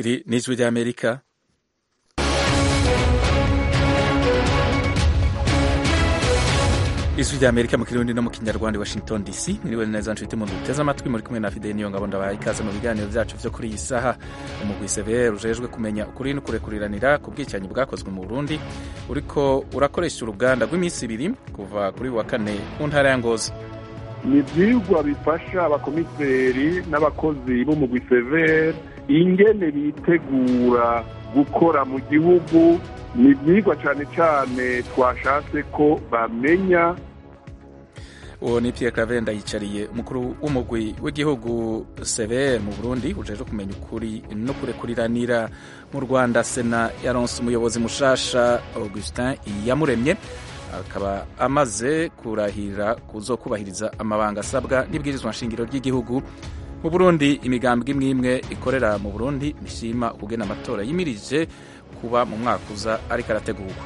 Iri ni ijwi ry'Amerika. Ijwi ry'Amerika mu Kirundi no mu Kinyarwanda, Washington DC. Mwiriwe neza nshuti mu duteze amatwi, muri kumwe na Fidel Niyongabo, ndabahaye ikaze mu biganiro byacu byo kuri iyi saha. Umugwi CVR ujejwe kumenya ukuri no kurekuriranira ku bwicanyi bwakozwe mu Burundi uriko urakoresha uruganda rw'iminsi ibiri kuva kuri wa kane mu ntara ya Ngozi. Ni ivyigwa bifasha abakomiseri n'abakozi b'umugwi CVR ingene bitegura gukora mu gihugu. Ni ivyigwa cane cane twashatse ko bamenya. Uwo ni Pierre Claver Ndayicariye, umukuru w'umugwi w'igihugu CVR mu Burundi ujejwe kumenya ukuri no kurekuriranira. Mu Rwanda Sena yaronse umuyobozi mushasha Augustin Iyamuremye, akaba amaze kurahira kuzokubahiriza amabanga asabwa n'ibwirizwa nshingiro ry'igihugu. Mu Burundi imigambwe imwe ikorera mu Burundi mishima kugena amatora yimirije kuba mu mwaka uza ariko arategurwa.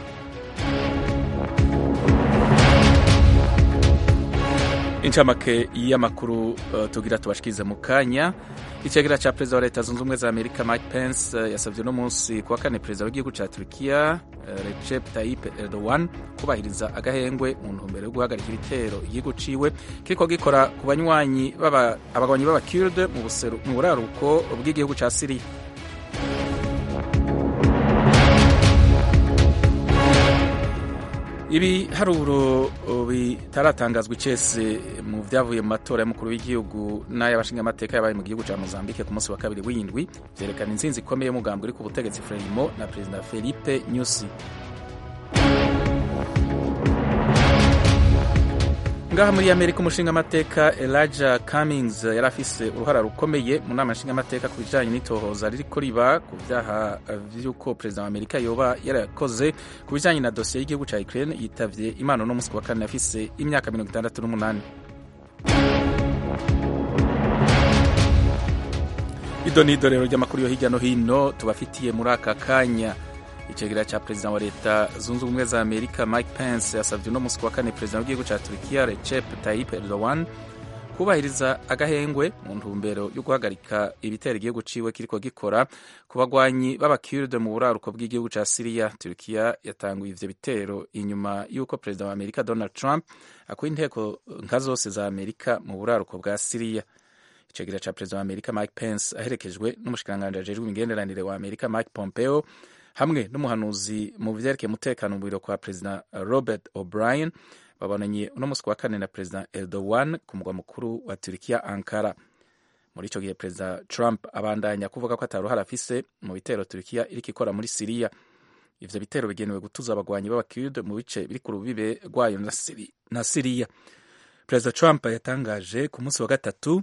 Incamake y'amakuru tugira tubashikize mu kanya. Icegera ca perezida wa leta zunze ubumwe za Amerika Mike Pence yasavye no munsi kuwa kane perezida w'igihugu ca Turkiya Recep Tayyip Erdogan kubahiriza agahengwe mu ntumbero yo guhagarika ibitero igihugu ciwe kiriko gikora ku abagwanyi b'Abakurde mu buraruko bw'igihugu ca Syria. Ibiharuro bitaratangazwa icese mu vyavuye mu matora y'umukuru w'igihugu n'ay'abashingamateka yabaye mu gihugu ca Mozambique ku munsi wa kabiri w'indwi vyerekana intsinzi ikomeye y'umugambwe uri ku butegetsi Frelimo na perezida Felipe Nyusi. Ngaha muri Amerika umushingamateka Elijah Cummings yari afise uruhara rukomeye mu nama nshingamateka ku bijanye n'itohoza ririko riba ku vyaha vy'uko perezida wa Amerika yoba yarakoze ku bijanye na dosiye y'igihugu ca Ukraine. Yitavye Imana no musi wa kane afise imyaka 68. Idonidorero ry'amakuru yo hirya no hino tubafitiye muri aka kanya. Icegera ca perezida wa leta zunze ubumwe za Amerika Mike Pence yasavye no musi wa kane perezida w'igihugu ca Turkiya Recep Tayyip Erdogan kubahiriza agahengwe mu ntumbero yo guhagarika ibitero igihugu ciwe kiriko gikora ku bagwanyi b'Abakurde mu buraruko bw'igihugu ca Syria. Turkiya yatanguye ivyo bitero inyuma y'uko perezida wa Amerika Donald Trump akuye inteko nka zose za Amerika mu buraruko bwa Syria. Icegera ca perezida wa Amerika Mike Pence aherekejwe n'umushikiranganji ajejwe imigenderanire wa Amerika Mike Pompeo hamwe n'umuhanuzi mu vyerekeye umutekano mu biro kwa perezida Robert O'Brien babonanye uno musi wa kane na perezida Erdogan ku mugwa mukuru wa Turkiya Ankara. Muri ico gihe perezida Trump abandanya kuvuga ko ataruhara afise mu bitero Turkiya iriko ikora muri Syria. Ivyo bitero bigenewe gutuza abagwanyi b'Abakurde mu bice biri ku rubibe rwayo na Syria. Perezida Trump yatangaje ku munsi wa gatatu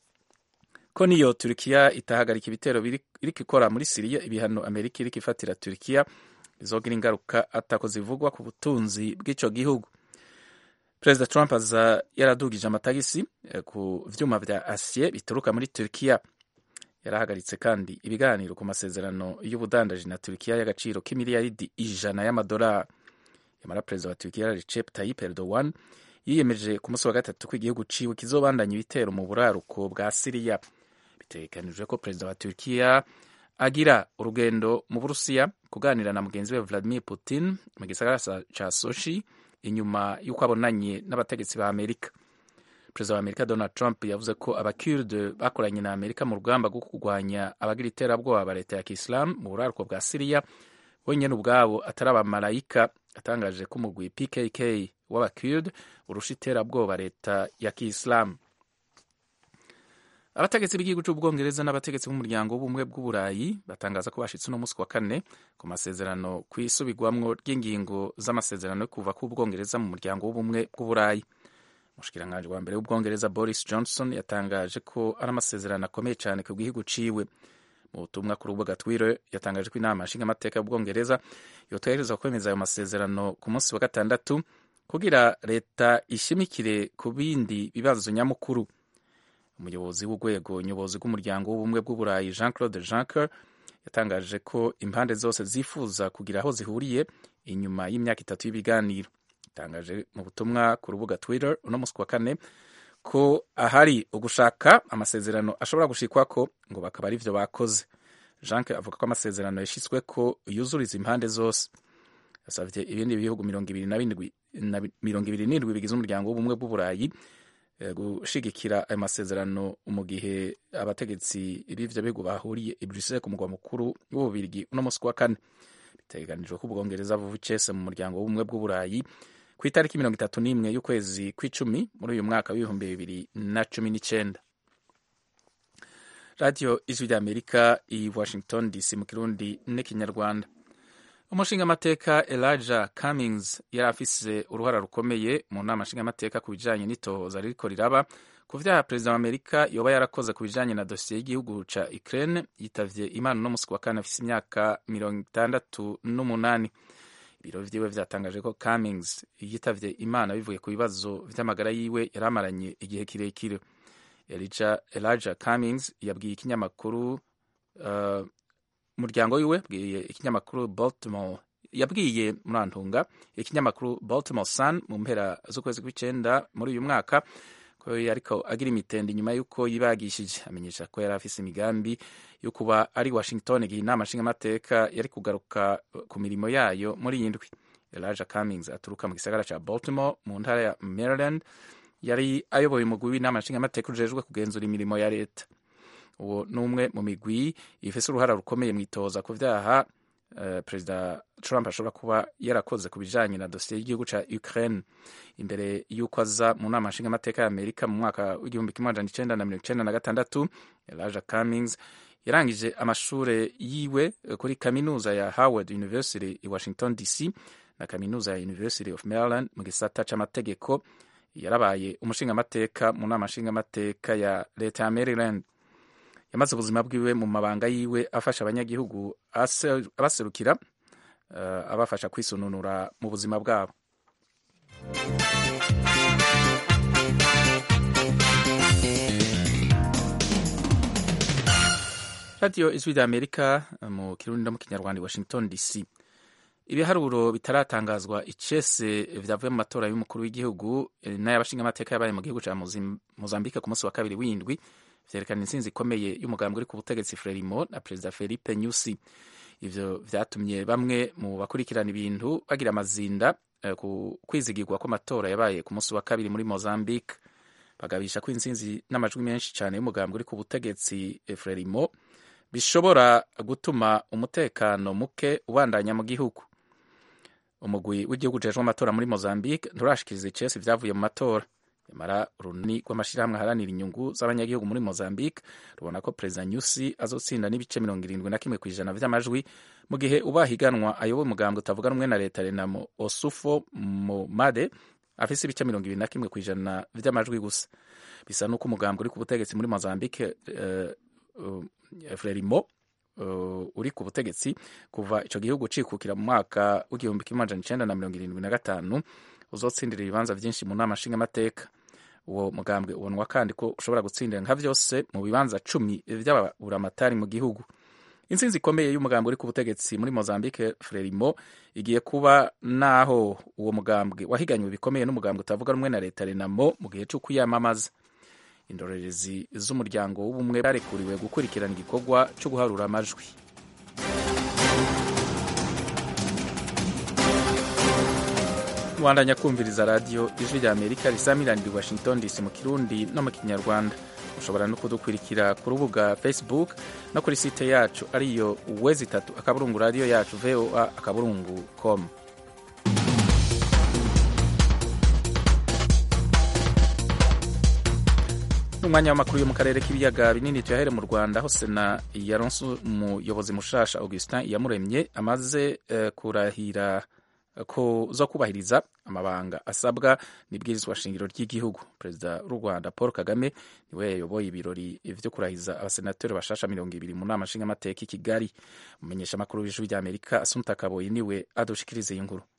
ko niyo Turkiya itahagarika ibitero iriko ikora muri Syria, ibihano Amerika iriko ifatira Turkiya bizogira ingaruka atako zivugwa ku butunzi bw'ico gihugu. Perezida Trump aza yaradugije amatagisi ku vyuma vya acier bituruka muri Turkiya. Yarahagaritse kandi ibiganiro ku masezerano y'ubudandaji na Turkiya y'agaciro k'imiliyaridi 100 y'amadolari. Yamara perezida wa Turkiya Recep Tayyip Erdogan yiyemeje ku munsi wa gatatu ko igihugu ciwe kizobandanya ibitero mu buraruko bwa Syria. Bitegekanijwe ko perezida wa Turkiya agira urugendo mu Burusiya kuganira na mugenzi we Vladimir Putin mu gisagara ca Sochi inyuma y'uko abonanye n'abategetsi ba Amerika. Perezida wa Amerika Donald Trump yavuze ko Abakurde bakoranye na Amerika mu rugamba rwo kurwanya abagira iterabwoba ba leta ya Kiislamu mu buraruko bwa Syria bonyene ubwabo atari abamarayika. Atangaje ko umugwi PKK w'Abakurde urusha iterabwoba leta ya Kiislamu. Abategetsi b'igihugu c'Ubwongereza n'abategetsi b'umuryango w'ubumwe bw'Uburayi batangaza ko bashitse no musi wa kane ku masezerano kwisubirwamwo ry'ingingo z'amasezerano yo kuva k'Ubwongereza mu muryango w'ubumwe bw'Uburayi. Umushikiranganji wa mbere w'Ubwongereza Boris Johnson yatangaje ko ari amasezerano akomeye cane ku gihugu ciwe. Mu butumwa ku rubuga Twitter yatangaje ko inama nshingamateka y'Ubwongereza yotegerezwa kwemeza ayo masezerano ku munsi wa gatandatu kugira leta ishimikire ku bindi bibazo nyamukuru. Umuyobozi w'urwego nyobozi rw'umuryango w'ubumwe bw'Uburayi Jean-Claude Juncker yatangaje ko impande zose zifuza kugira aho zihuriye inyuma y'imyaka 3 y'ibiganiro. Yatangaje mu butumwa ku rubuga Twitter uno musi wa kane ko ahari ugushaka amasezerano ashobora gushikwako ngo bakaba ari vyo bakoze. Janke avuga ko amasezerano yashyizwe ko yuzuriza impande zose. Yasabye ibindi bihugu 27 bigize umuryango w'ubumwe bw'uburayi gushigikira ayo masezerano mu gihe abategetsi b'ivyo bihugu bahuriye i Bruxelles ku mugwa mukuru w'Ububirigi uno musi wa kane. Bitegekanijwe ko Ubwongereza buva icese mu muryango w'ubumwe bw'uburayi ku itariki 31 y'ukwezi kw'icumi muri uyu mwaka w'2019. Radio Ijwi ry'Amerika i Washington DC mu Kirundi n'Ikinyarwanda. Umushingamateka Elijah Cummings yari afise uruhara rukomeye mu nama nshingamateka ku bijanye n'itohoza ririko riraba ku vyaha perezida wa Amerika yoba yarakoze ku bijanye na dosiye y'igihugu ca Ukraine. Yitavye Imana no musi wa kane afise imyaka 68. Ibiro vyiwe vyatangaje ko Cummings yitavye Imana bivuye ku bibazo vy'amagara yiwe yaramaranye igihe kirekire. Elijah Cummings yabwiye ikinyamakuru umuryango wiwe bwiye ikinyamakuru yabwiye Murantunga ikinyamakuru Baltimore Sun mu mpera z'ukwezi kw'icenda muri uyu mwaka ko yariko agira imitende nyuma y'uko yibagishije. Amenyesha ko yari afise imigambi yo kuba ari Washington igihe inama nshingamateka yari kugaruka ku mirimo yayo muri iyi ndwi. Elijah Cummings aturuka mu gisagara ca Baltimore mu ntara ya Maryland. Yari ayoboye umugwi w'inama nshingamateka ujejwe kugenzura imirimo ya leta. Uwo n'umwe mu migwi ifise uruhara rukomeye mu itoza ku vyaha Perezida Trump ashobora kuba yarakoze ku bijanye na dosiye y'igihugu ca Ukraine. Imbere y'uko aza mu nama nshingamateka ya Amerika mu mwaka w'1996, Elijah Cummings yarangije amashure yiwe kuri kaminuza ya Howard University i Washington DC na kaminuza ya University of Maryland mu gisata c'amategeko. Yarabaye umushingamateka mu nama nshingamateka ya leta ya Maryland. Yamaze ubuzima bwiwe mu mabanga yiwe afasha abanyagihugu abaserukira abafasha kwisununura mu buzima bwabo. Radio Ijwi ry'Amerika mu Kirundi no mu Kinyarwanda, Washington DC. Ibiharuro bitaratangazwa icese vyavuye mu matora y'umukuru w'igihugu n'ay'abashingamateka yabaye mu gihugu ca Mozambique ku munsi wa kabiri w'indwi vyerekana intsinzi ikomeye y'umugambwe uri ku butegetsi Frelimo na Perezida Felipe Nyusi. Ivyo vyatumye bamwe mu bakurikirana ibintu bagira amazinda ku kwizigirwa ko amatora yabaye ku munsi wa kabiri muri Mozambique. Bagabisha ko intsinzi n'amajwi menshi cane y'umugambwe uri ku butegetsi Frelimo bishobora gutuma umutekano muke ubandanya mu gihugu. Umugwi w'igihugu ujejwe amatora muri Mozambique nturashikiriza icese vyavuye mu matora. Nyamara urunani rw'amashirahamwe aharanira inyungu z'abanyagihugu muri Mozambique rubona ko Perezida Nyusi azotsinda n'ibice 71% vy'amajwi, mu gihe ubahiganwa ayoboye umugambwe utavuga rumwe na leta Renamo Osufo Momade afise ibice 21% vy'amajwi gusa. Bisa nuko umugambwe uri ku butegetsi muri Mozambique Frelimo uri ku butegetsi kuva ico gihugu cikukira mu mwaka w'1975 uzotsindira ibibanza vyinshi mu nama nshingamateka. Uwo mugambwe ubonwa kandi ko ushobora gutsindira nka vyose mu bibanza 10 vy'ababuramatari mu gihugu. Intsinzi ikomeye y'umugambwe uri ku butegetsi muri Mozambique Frelimo igiye kuba naho uwo mugambwe wahiganywe bikomeye n'umugambwe utavuga rumwe na leta Renamo mu gihe cyo kuyamamaza. Indorerezi z'umuryango w'ubumwe barekuriwe gukurikirana igikorwa cyo guharura amajwi. Mwandanya kumviriza Radio Ijwi ry'Amerika risamiranira Washington DC mu Kirundi no mu Kinyarwanda. Ushobora no kudukurikira ku rubuga Facebook no kuri site yacu ariyo www.radio yacu voa.com. Umwanya w'amakuru yo mu karere k'ibiyaga binini tuyahere mu Rwanda, aho Sena yaronse umuyobozi mushasha Augustin Iyamuremye amaze kurahira ko zo kubahiriza amabanga asabwa n'ibwirizwa shingiro ry'igihugu. Perezida w'u Rwanda Paul Kagame niwe yayoboye ibirori vyo kurahiza abasenateri bashasha 200 mu nama nshingamateka i Kigali. Umumenyesha makuru w'Ijwi ry'Amerika Assumpta Kaboyi niwe adushikiriza iyi nkuru.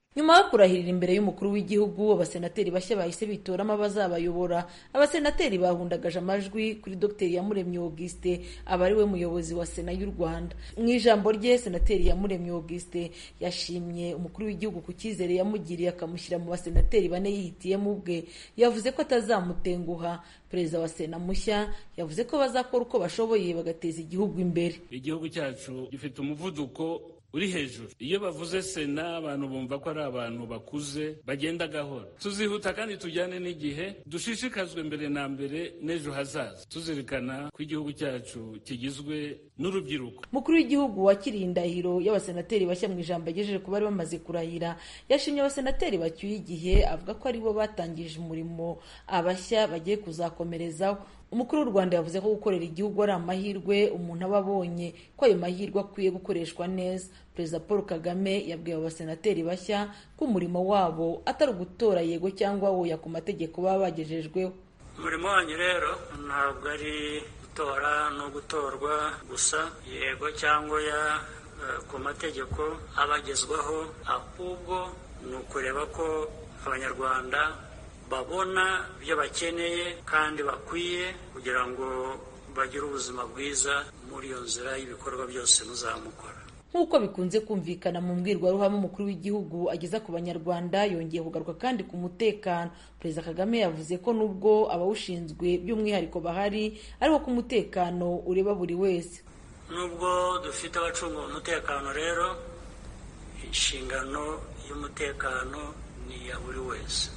nyuma yo kurahirira imbere y'umukuru w'igihugu abasenateri bashya bahise bitoramo abazabayobora. Abasenateri bahundagaje amajwi kuri Dr Iyamuremye Auguste aba ari we muyobozi wa Sena y'u Rwanda. Mu ijambo rye Senateri Iyamuremye Auguste yashimye umukuru w'igihugu ku cyizere yamugiriye akamushyira mu basenateri bane yihitiyemo ubwe. Yavuze ko atazamutenguha. Perezida wa Sena mushya yavuze ko bazakora uko bashoboye bagateza igihugu imbere. Igihugu cyacu gifite umuvuduko uri hejuru. Iyo bavuze Sena abantu bumva ko ari abantu bakuze bagenda gahoro. Tuzihuta kandi tujyane n'igihe, dushishikazwe mbere na mbere n'ejo hazaza, tuzirikana ko igihugu cyacu kigizwe n'urubyiruko. Mukuru w'igihugu wakiriye indahiro y'abasenateri bashya mu ijambo yagejeje ku bari bamaze kurahira yashimye abasenateri bacyuye igihe, avuga ko aribo batangije umurimo abashya bagiye kuzakomerezaho. Umukuru w'u Rwanda yavuze ko gukorera igihugu ari amahirwe umuntu aba abonye, ko ayo mahirwe akwiye gukoreshwa neza. Perezida Paul Kagame yabwiye abasenateri bashya ko umurimo wabo atari ugutora yego cyangwa oya ku mategeko baba bagejejweho. Umurimo wanyu rero ntabwo ari gutora no gutorwa gusa yego cyangwa oya ku mategeko abagezwaho, ahubwo ni ukureba ko abanyarwanda babona ibyo bakeneye kandi bakwiye kugira ngo bagire ubuzima bwiza muri iyo nzira y'ibikorwa byose muzamukora. Nk'uko bikunze kumvikana mu mbwirwaruhame umukuru w'igihugu ageza ku banyarwanda, yongeye kugaruka kandi ku mutekano. Perezida Kagame yavuze ko nubwo abawushinzwe by'umwihariko bahari, ariko ko umutekano ureba buri wese. Nubwo dufite abacunga umutekano rero, inshingano y'umutekano ni iya buri wese.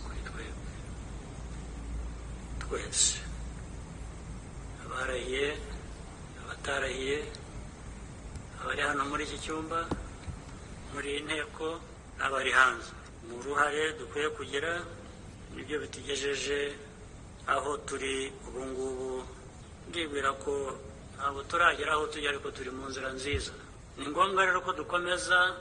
Twese abarahiye, abatarahiye, abari hano muri iki cyumba, muri iyi nteko n'abari hanze, mu ruhare dukwiye kugira nibyo bitugejeje aho turi ubu ngubu. Ndibwira ko ntabwo turagera aho tujya, ariko turi mu nzira nziza. Ni ngombwa rero ko dukomeza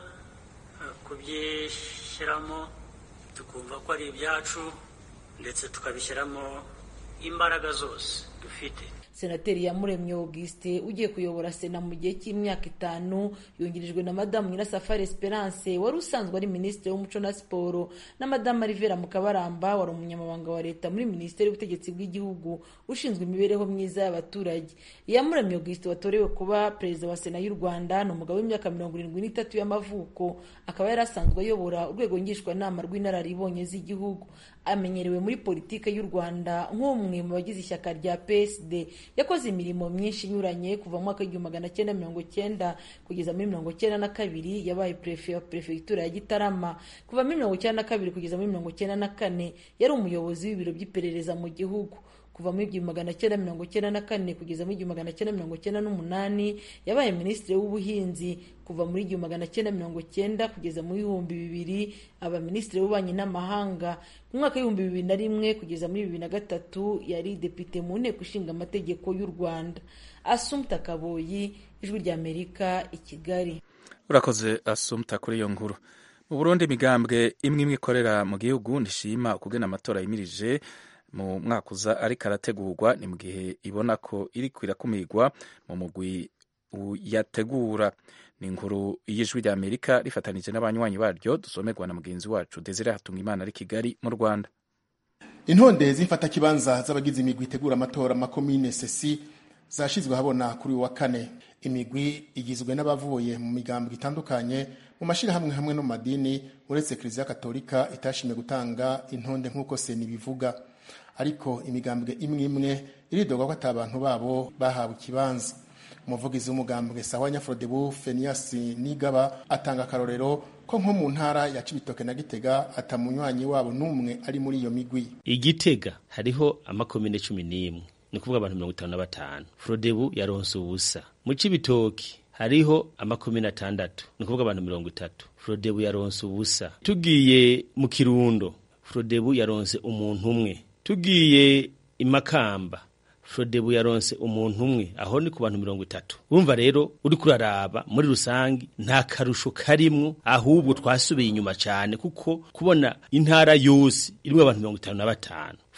kubyishyiramo, tukumva ko ari ibyacu, ndetse tukabishyiramo imbaraga zose dufite. Senateri Iyamuremye Auguste ugiye kuyobora Sena mu gihe cy'imyaka 5 yungirijwe na Madamu Nyirasafari Esperance wari usanzwe ari Minisitiri w'Umuco na Siporo, na Madamu Rivera Mukabaramba wari umunyamabanga wa leta muri Minisiteri y'Ubutegetsi bw'Igihugu ushinzwe imibereho myiza y'abaturage. Iyamuremye Auguste watorewe kuba perezida wa Sena y'u Rwanda ni umugabo w'imyaka 73 y'amavuko, akaba yari asanzwe ayobora urwego ngishwanama rw'inararibonye z'igihugu. Amenyerewe muri politike y'u Rwanda nk'umwe mu bagize ishyaka rya PSD. Yakoze imirimo myinshi inyuranye kuva mu mwaka w'1990 kugeza muri 1992. Yabaye prefet wa prefecture ya Gitarama. Kuva muri 1992 kugeza muri 1994 yari umuyobozi w'ibiro by'iperereza mu gihugu. Kuva muri 1994 kugeza muri 1998 yabaye Minisitiri w'Ubuhinzi. Kuva muri 1990 kugeza muri 2000 aba Minisitiri w'Ububanyi n'Amahanga. Mu mwaka w'2001 kugeza muri 2003 yari Depite mu Nteko Ishinga Amategeko y'u Rwanda. Assumpta Kaboyi, Ijwi ry'Amerika, i Kigali. Urakoze Assumpta kuri iyo nkuru. Mu Burundi imigambwe imwe ikorera mu gihugu ndishima ukugena amatora yimirije mu mwaka uza ariko arategurwa, ni mu gihe ibona ko iri kwirakumirwa mu mugwi yategura. Ni inkuru y'Ijwi ry'Amerika rifatanije n'abanywanyi baryo, dusomerwa na mugenzi wacu Desire Hatungimana ari Kigali mu Rwanda. Intonde z'imfata kibanza z'abagize imigwi itegura amatora makomine sesi zashizwe habona kuri wa kane. Imigwi igizwe n'abavuye mu migambwe itandukanye mu mashira hamwe no madini, uretse Eklezia Katolika itashimye gutanga intonde nk'uko Seni bivuga. Ariko imigambwe imwe iridogwa ko atabantu babo bahawe ikibanza. Umuvugizi w'umugambwe Sahwanya Frodebu Fenias Nigaba atanga karorero ko nko mu ntara ya Cibitoke na Gitega atamunywanyi wabo numwe ari muri iyo migwi. Igitega hariho amakomine 11, ni kuvuga abantu 55. Frodebu yaronse ubusa. Mu Cibitoke hariho amakomine 6, ni kuvuga abantu 30. Frodebu yaronse ubusa. Tugiye mu Kirundo, Frodebu yaronse umuntu umwe. Tugiye Imakamba, Frodebu yaronse umuntu umwe, aho ni ku bantu 30. Urumva rero uri kuraraba muri rusangi nta karusho karimwo, ahubwo twasubiye inyuma cyane kuko kubona intara yose irimo abantu 55.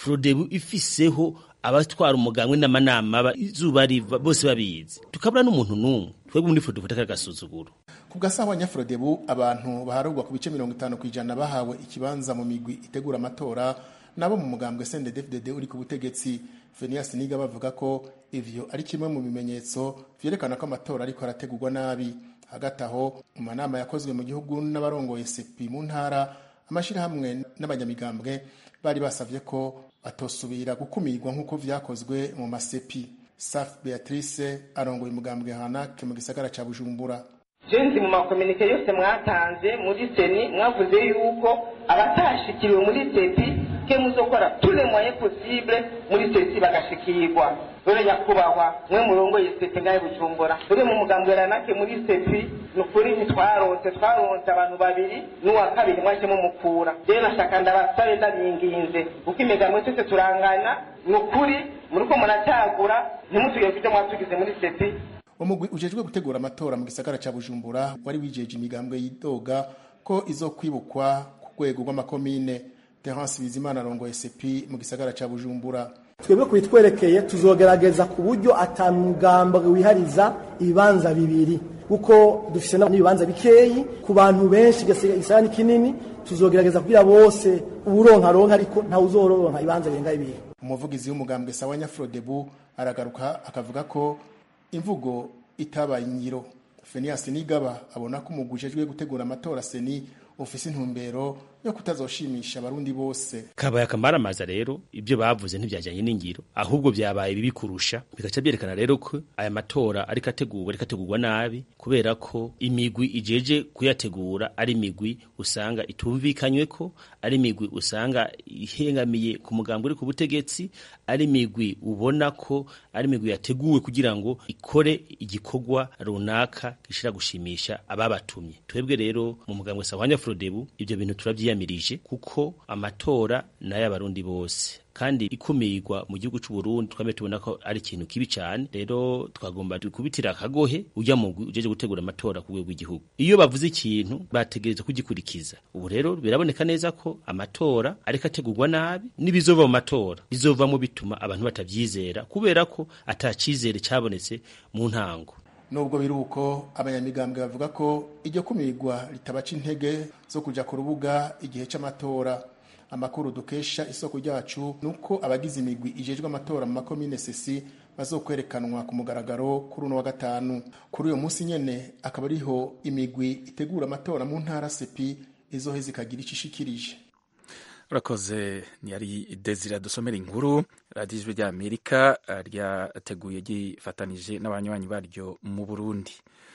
Frodebu ifiseho abatwara umugambwe n'amanama izuba riva bose babizi tukabura n'umuntu n'umwe twebwe muri Frodebu takagasuzuguro ku gasaho nya Frodebu abantu baharugwa ku bice 50% bahawe ikibanza mu migwi itegura amatora nabo mu mugambwe CNDD-FDD uri ku butegetsi. Phineas Nigaba bavuga ko ivyo ari kimwe mu bimenyetso vyerekana ko amatora ariko arategurwa nabi. Hagati aho mu manama yakozwe mu gihugu n'abarongoye sepi mu ntara amashirahamwe n'abanyamigambwe bari basavye ko atosubira gukumirwa nk'uko vyakozwe mu masepi. Saf Beatrice arongoye umugambwe Hanake mu gisagara ca Bujumbura. Jenzi mu makomunike yose mwatanze muri seni mwavuze yuko abatashikiriwe muri sepi ke muzokora tous les moyens possibles muri sepi bagashikirwa. Dore nyakubahwa mwe murongoye sepi ngaye Bujumbura. Dore mu mugambwe Hanake muri sepi nukuri ntitwaronse abantu babiri n'uwa kabiri mwaje mu mukura. Je nashaka ndabasabe ndabinginze uko imigambwe twese turangana nukuri muriko muratagura ntimutuye kujya mwatugize muri sepi. Umugwi ujejwe gutegura amatora mu gisagara ca Bujumbura wari wijeje imigambwe yidoga ko izokwibukwa ku rwego rw'amakomine. Terence Bizimana arongoye sepi mu gisagara ca Bujumbura. Twebwe kwitwerekeye tuzogerageza ku buryo atamugambwe wihariza ibibanza bibiri kuko dufise n'ibibanza bikeyi ku bantu benshi gisagara kinini tuzogerageza kugira bose uburonka ariko nta uzoronka ibibanza birenga bibiri. Umuvugizi w'umugambwe Sawanya Frodebu aragaruka akavuga ko imvugo itabaye ingiro. Phineas Nigaba abona ko umugujejwe gutegura amatora seni ufise intumbero yo kutazoshimisha abarundi bose. Kabaya kamaramaza rero ibyo bavuze ntibyajyanye n'ingiro ahubwo byabaye bibi kurusha bikaca byerekana rero ko aya matora ariko ategurwa nabi kubera ko imigwi ijeje kuyategura ari imigwi usanga itumvikanywe ko ari imigwi usanga ihengamiye ku mugambwe uri ku butegetsi ari imigwi ubona ko ari imigwi yateguwe kugira ngo ikore igikorwa runaka gishira gushimisha ababatumye. Twebwe rero mu mugambwe Sawanya Frodebu ibyo bintu turabyiyamirije kuko amatora nayo abarundi bose kandi ikumirwa mu gihugu cy'u Burundi twame tubona ko ari ikintu kibi cyane. Rero twagomba kubitira akagohe ujya mu ujeje gutegura amatora ku rwego rw'igihugu. Iyo bavuze ikintu bategereza kugikurikiza. Ubu rero biraboneka neza ko amatora ariko ategurwa nabi n'ibizova mu matora bizova mu bituma abantu batavyizera kubera ko atacizere cyabonetse mu ntango. Nubwo biruko abanyamigambwe bavuga ko iryo kumirwa ritabaca intege zo kuja ku rubuga igihe c'amatora. Amakuru dukesha isoko ryacu nuko abagize imigwi ijejwe amatora mu makomine sesi bazokwerekanwa ku mugaragaro kuri uno wa gatanu. Kuri uyo munsi nyene akaba ariho imigwi itegura amatora mu ntara sepi izoheza ikagira icishikirije. Urakoze yari Desire dusomera inkuru Radio Ijwi rya Amerika ryateguye gifatanije n'abanywanyi baryo mu Burundi.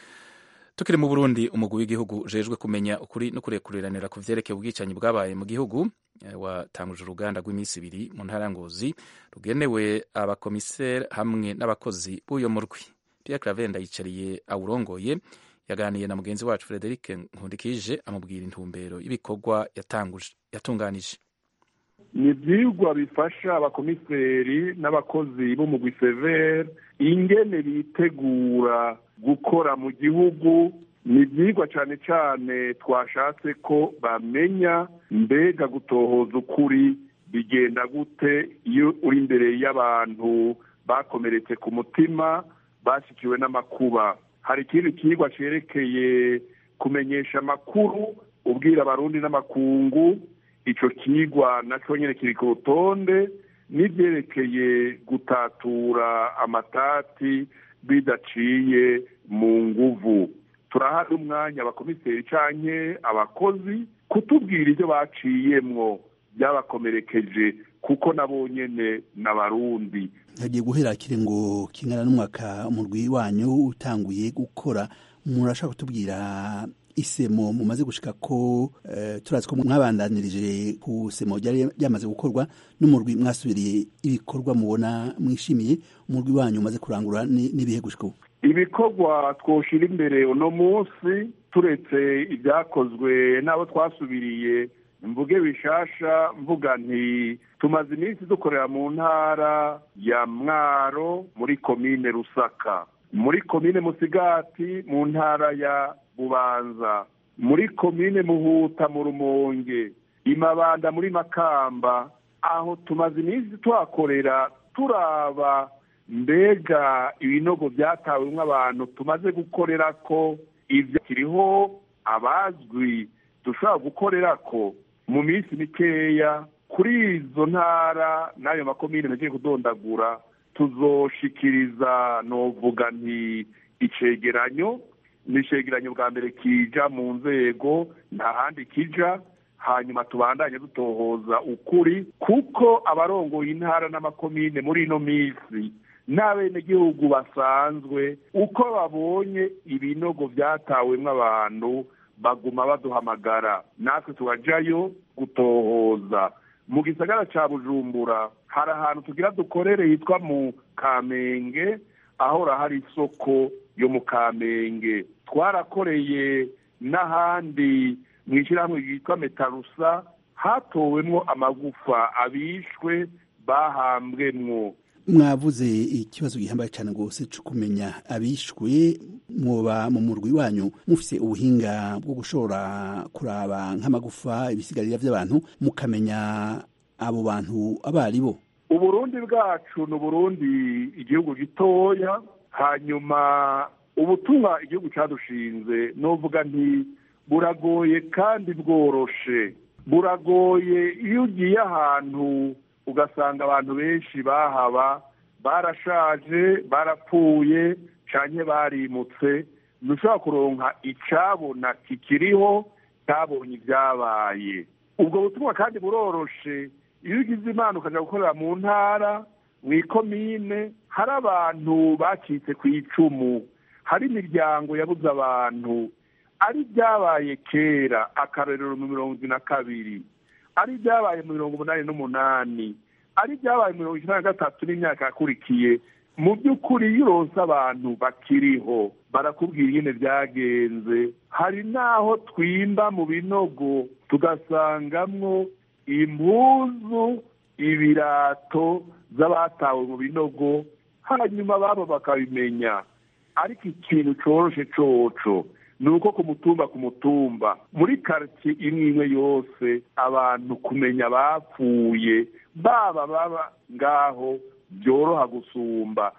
Tukiri mu Burundi umugwi w'igihugu ujejwe kumenya ukuri no kurekuriranira ku vyerekeye ubwicanyi bwabaye mu gihugu watanguje uruganda rw'iminsi 2 mu ntara Ngozi rugenewe abakomiseri hamwe n'abakozi b'uyo murwi. Pierre Cravenda yicariye awurongoye yaganiye na mugenzi wacu Frederic Nkundikije amubwira intumbero y'ibikorwa yatunganije. Ni ivyigwa bifasha abakomiseri n'abakozi b'umugwi severe ingene bitegura gukora mu gihugu. Ni ivyigwa cane cane twashatse ko bamenya mbega gutohoza ukuri bigenda gute iyo uri imbere y'abantu bakomeretse ku mutima bashikiwe n'amakuba. Hari ikindi kigwa cerekeye kumenyesha amakuru ubwira abarundi n'amakungu. Ico kigwa naco nyene kiri ku rutonde n'ivyerekeye gutatura amatati bidaciye mu nguvu. Turahari umwanya abakomiseri canke abakozi kutubwira ivyo baciyemwo byabakomerekeje kuko nabo nyene n'abarundi. Hagiye guhera kirengo kingana n'umwaka umurwi wanyu utanguye gukora. Murashaka kutubwira isemo mumaze gushika ko turazi ko mwabandanirije ku semo ryamaze gukorwa n'umurwi mwasubiriye ibikorwa mubona mwishimiye umurwi wanyu umaze kurangura n'ibihe gushika ubu. Ibikorwa twoshira imbere uno munsi turetse ibyakozwe n'abo twasubiriye mvuge bishasha mvuga nti tumaze iminsi dukorera mu ntara ya Mwaro muri komine Rusaka, muri komine Musigati mu ntara ya Bubanza, muri komine Muhuta mu Rumonge, Imabanda muri Makamba, aho tumaze iminsi tuhakorera turaba mbega ibinogo byatawemwo abantu tumaze gukorera ko ibyo kiriho abazwi dushobora gukorera ko mu minsi mikeya kuri izo ntara n'ayo makomine nagiye kudondagura tuzoshikiriza novuga nti icegeranyo n'icegeranyo bwa mbere kija mu nzego nta handi kija, hanyuma tubandanye dutohoza ukuri kuko abarongoye intara n'amakomine muri ino minsi n'abenegihugu basanzwe uko babonye ibinogo vyatawemwo abantu baguma baduhamagara natwe tubajayo gutohoza. Mu gisagara ca Bujumbura hari ahantu tugira dukorere hitwa mu Kamenge, ahora hari isoko yo mu Kamenge. Twarakoreye n'ahandi mw'ishirahamwe ryitwa Metarusa hatowemwo amagufa abishwe bahambwemwo. Mwavuze ikibazo gihambaye cyane rwose cyo kumenya abishwe, mwoba mu murwi wanyu mufise ubuhinga bwo gushobora kuraba nk'amagufa ibisigarira by'abantu mukamenya abo bantu abari bo? Uburundi bwacu ni Uburundi igihugu gitoya, hanyuma ubutumwa igihugu cyadushinze novuga nti buragoye kandi bworoshe. Buragoye iyo ugiye ahantu ugasanga abantu benshi bahaba barashaje, barapfuye canke barimutse, ntushobora kuronka icabona kikiriho cyabonye ibyabaye. Ubwo butumwa kandi buroroshe iyo ugize imana ukaja gukorera mu ntara mw'ikomine hari abantu bacitse ku icumu, hari imiryango yabuze abantu, ari byabaye kera akarorero mu 1992, ari byabaye mu 1988, ari byabaye mu 1993 n'imyaka yakurikiye. Mu by'ukuri iyo uronse abantu bakiriho barakubwira ingene byagenze. Hari naho twimba mu binogo tugasangamwo impuzu, ibirato z'abatawe mu binogo, hanyuma babo bakabimenya. Ariko ikintu coroshe coco nuko ku mutumba muri quartier imwe yose abantu kumenya bapfuye baba ngaho byoroha gusumba.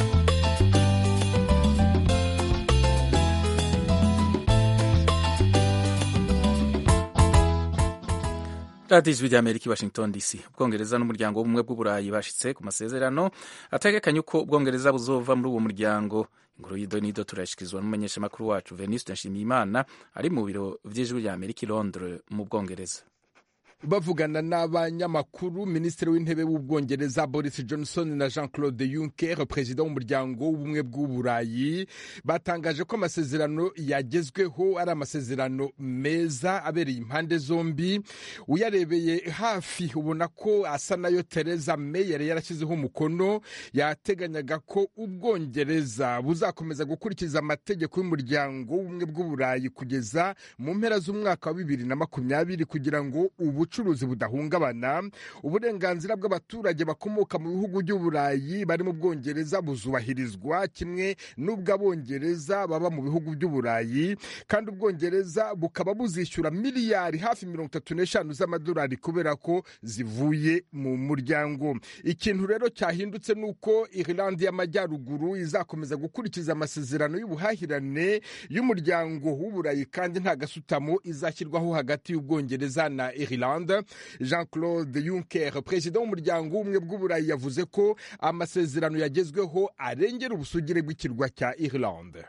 radiyo ijwi ry'Amerika i Washington DC. Ubwongereza n'umuryango w'ubumwe bw'uburayi bashitse ku masezerano ategekanye uko ubwongereza buzova muri uwo muryango. Inkuru y'idonido turayishikirizwa n'umumenyeshamakuru wacu Venuste Nshimiyimana ari mu biro vy'ijwi ry'Amerika i Londres mu Bwongereza. Bavugana n'abanyamakuru, minisitiri w'intebe w'ubwongereza Boris Johnson na Jean-Claude Juncker, perezida w'umuryango w'ubumwe bw'uburayi, batangaje ko amasezerano yagezweho ari amasezerano meza abereye impande zombi. Uyarebeye hafi ubona ko asa nayo Theresa May yari yarashyizeho umukono. Yateganyaga ko ubwongereza buzakomeza gukurikiza amategeko y'umuryango w'ubumwe bw'uburayi kugeza mu mpera z'umwaka wa 2020 kugira ngo ubucuruzi budahungabana. Uburenganzira bw'abaturage bakomoka mu bihugu by'uburayi bari mu Bwongereza buzubahirizwa kimwe n'ubw'abongereza baba mu bihugu by'uburayi, kandi Ubwongereza bukaba buzishyura miliyari hafi 35 z'amadolari kubera ko zivuye mu muryango. Ikintu rero cyahindutse nuko Irlande y'Amajyaruguru izakomeza gukurikiza amasezerano y'ubuhahirane y'umuryango w'uburayi, kandi nta gasutamo izashyirwaho hagati y'Ubwongereza na Irlande. Jean-Claude Juncker, perezida w'umuryango w'ubumwe bw'uburayi, yavuze ko amasezerano yagezweho arengera ubusugire bw'ikirwa cya Irlande.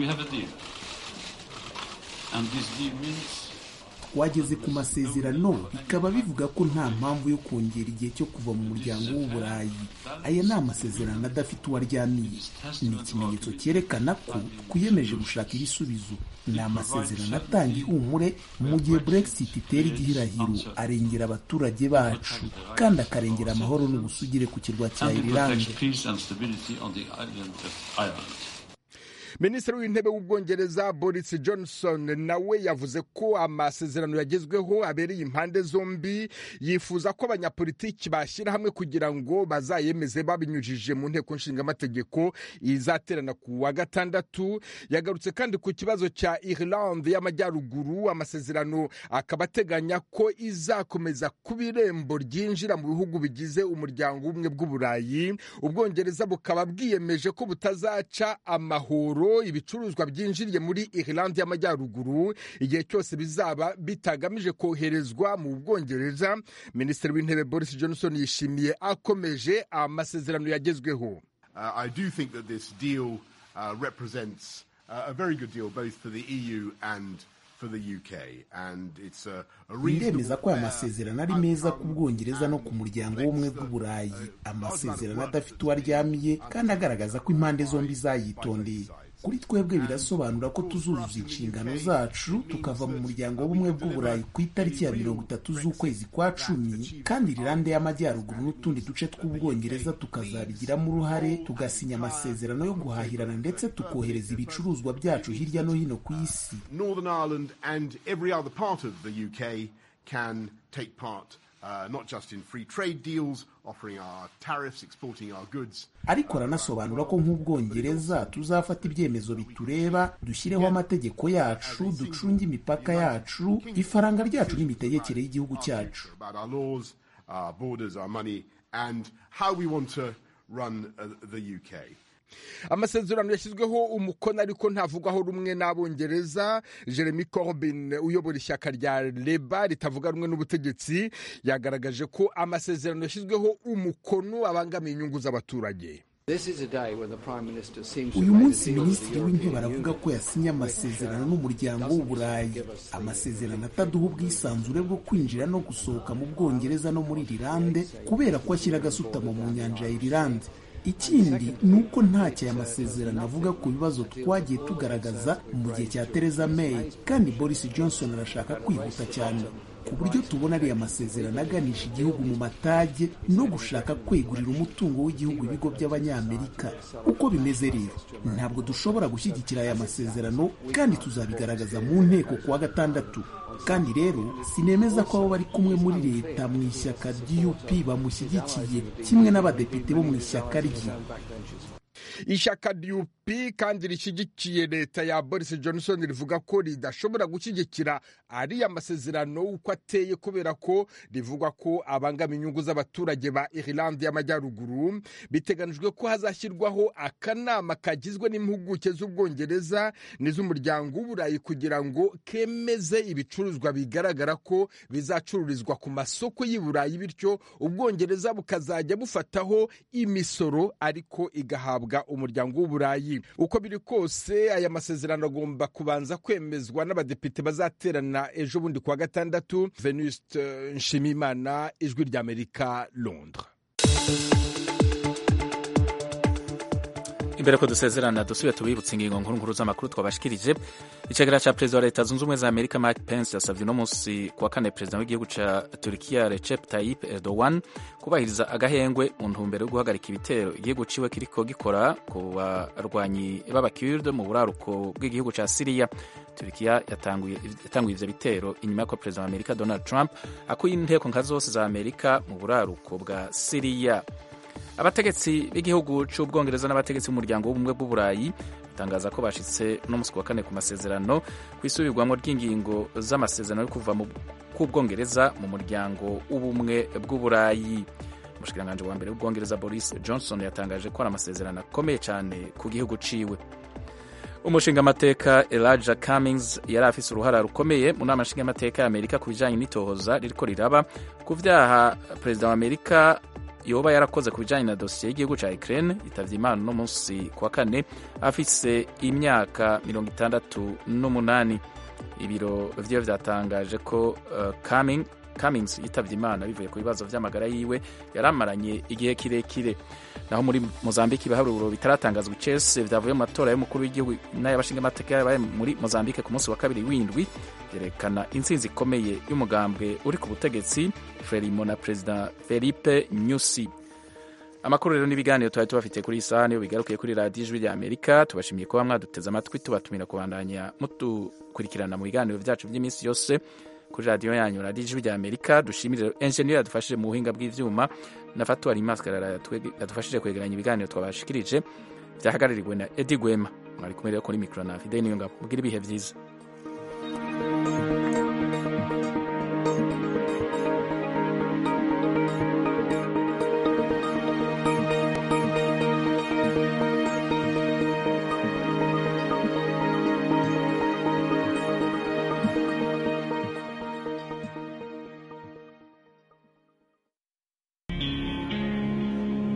Wageze ku masezerano bikaba bivuga ko nta mpamvu yo kongera igihe cyo kuva mu muryango w'uburayi. Aya ni amasezerano adafite uwaryamiye. Ni ikimenyetso cyerekana ko twiyemeje gushaka ibisubizo. Ni amasezerano atanga ihumure mu gihe Brexit itera igihirahiro, arengera abaturage bacu kandi akarengera amahoro n'ubusugire ku kirwa cya Irlande. Minisitiri w'intebe w'ubwongereza Boris Johnson nawe yavuze ko amasezerano yagezweho abereye impande zombi, yifuza ko abanyapolitiki bashyira hamwe kugira ngo bazayemeze babinyujije mu nteko nshingamategeko izaterana ku wa gatandatu. Yagarutse kandi ku kibazo cya Irlande y'Amajyaruguru, amasezerano akaba ateganya ko izakomeza kuba irembo ryinjira mu bihugu bigize umuryango w'ubumwe bw'Uburayi. Ubwongereza bukaba bwiyemeje ko butazaca amahoro ibicuruzwa byinjiriye muri Irlande y'Amajyaruguru igihe cyose bizaba bitagamije koherezwa mu Bwongereza. Minisitiri w'intebe Boris Johnson yishimiye akomeje amasezerano yagezweho. I do think that this deal represents a very good deal both for the EU and for the UK, and it's a ndemeza ko aya masezerano ari meza ku Bwongereza no ku muryango w'ubumwe bw'Uburayi, amasezerano adafite uwo aryamiye kandi agaragaza ko impande zombi zayitondeye. Kuri twebwe birasobanura ko tuzuzuza inshingano zacu tukava mu muryango w'ubumwe bw'Uburayi ku itariki ya 30 z'ukwezi kwa 10, kandi Irlande y'Amajyaruguru n'utundi duce tw'Ubwongereza tukazabigiramo uruhare, tugasinya amasezerano yo guhahirana ndetse tukohereza ibicuruzwa byacu hirya no hino ku isi. Northern Ireland and every other part of the UK can take part not just in free trade deals, offering our tariffs, exporting our goods. Ariko aranasobanura ko nk'Ubwongereza tuzafata ibyemezo bitureba, dushyireho amategeko yacu, ducunge imipaka yacu, ifaranga ryacu n'imitegekere y'igihugu cyacu. About our laws, our borders, our money, and how we want to run the UK. Amasezerano yashyizweho umukono ariko ntavugwaho rumwe n'Abongereza. Jeremy Corbyn uyobora ishyaka rya Labour ritavuga rumwe n'ubutegetsi yagaragaje ko amasezerano yashyizweho umukono abangamiye inyungu z'abaturage. Uyu munsi Minisitiri w'Intebe aravuga ko yasinye amasezerano n'umuryango w'Uburayi, amasezerano ataduha ubwisanzure bwo kwinjira no gusohoka mu Bwongereza no muri Irlande kubera ko ashyira agasutamo mu nyanja ya Irlande. Ikindi ni uko ntacyo aya masezerano avuga ku bibazo twagiye tugaragaza mu gihe cya Theresa May, kandi Boris Johnson arashaka kwihuta cyane ku buryo tubona ariya masezerano aganisha igihugu mu matage no gushaka kwegurira umutungo w'igihugu ibigo by'Abanyamerika. Uko bimeze rero ntabwo dushobora gushyigikira aya masezerano, kandi tuzabigaragaza mu nteko ku wa gatandatu. Kandi rero sinemeza ko abo bari kumwe muri leta mu ishyaka ry'UP bamushyigikiye kimwe n'abadepite bo mu ishyaka rye. Ishyaka ry'UP kandi rishyigikiye leta ya Boris Johnson rivuga ko ridashobora gushyigikira ariya masezerano uko ateye kubera ko rivuga ko abangama inyungu z'abaturage ba Irlande y'Amajyaruguru. Biteganijwe ko hazashyirwaho akanama kagizwe n'impuguke z'Ubwongereza n'iz'umuryango w'Uburayi kugira ngo kemeze ibicuruzwa bigaragara ko bizacururizwa ku masoko y'i Burayi, bityo Ubwongereza bukazajya bufataho imisoro ariko igahabwa umuryango w'Uburayi. Uko biri kose aya masezerano agomba kubanza kwemezwa n'abadepite bazaterana ejo bundi kwa gatandatu. Venuste Nshimiyimana, Ijwi ry'Amerika, Londres. Imbere ko dusezerana dusubire tubibutse ingingo nkuru z'amakuru twabashikirije. Icegera ca Perezida wa Leta Zunze Ubumwe za Amerika Mike Pence yasavye uno munsi kuwa kane Perezida w'igihugu ca Turkiya Recep Tayyip Erdogan kubahiriza agahengwe mu ntumbero yo guhagarika ibitero igihugu ciwe kiriko gikora ku barwanyi b'Abakurde mu buraruko bw'igihugu ca Syria. Turkiya yatanguye ivyo bitero inyuma y'uko Perezida wa Amerika Donald Trump akuye inteko nka zose za Amerika mu buraruko bwa Syria. Abategetsi b'igihugu c'Ubwongereza n'abategetsi b'umuryango w'ubumwe bw'Uburayi batangaza ko bashitse no musi wa kane ku masezerano kwisubirwamo ry'ingingo z'amasezerano yo kuva ku Bwongereza mu muryango w'ubumwe bw'Uburayi. Umushikiranganji wa mbere w'Ubwongereza Boris Johnson yatangaje ko ari amasezerano akomeye cyane ku gihugu ciwe. Umushingamateka Elijah Cummings yari afise uruhara rukomeye mu nama nshingamateka y'Amerika ku bijanye n'itohoza ririko riraba ku vyaha Perezida wa Amerika yoba yarakoze ku bijanye na dosiye y'igihugu ca Ukraine yitavye Imana no munsi kwa kane afise imyaka 68. Ibiro vyiwe vyatangaje ko Cummings yitavye Imana bivuye ku bibazo vy'amagara yiwe yaramaranye igihe kirekire. Naho muri Mozambique ibiharuro bitaratangazwa icese vyavuye mu matora y'umukuru w'igihugu n'ay'abashingamateka yabaye muri Mozambique ku munsi wa kabiri w'indwi yerekana intsinzi ikomeye y'umugambwe uri ku butegetsi Frelimo na Perezida Felipe Nyusi. amakuru rero n'ibiganiro twari tubafite kuri iyi saha niyo bigarukiye kuri radiyo ijwi rya Amerika. Tubashimiye kuba mwaduteze amatwi, tubatumira kubandanya mudukurikirana mu biganiro byacu by'iminsi yose kuri radiyo yanyu radiyo ijwi rya Amerika. Dushimire enjeniyeri yadufashije mu buhinga bw'ivyuma na Fatuari Maskara yadufashije kwegeranya ibiganiro twabashikirije, byahagarariwe na Eddie Gwema. Mwari kumwe rero kuri mikro na Fidel Niyongabo. Mugire ibihe vyiza.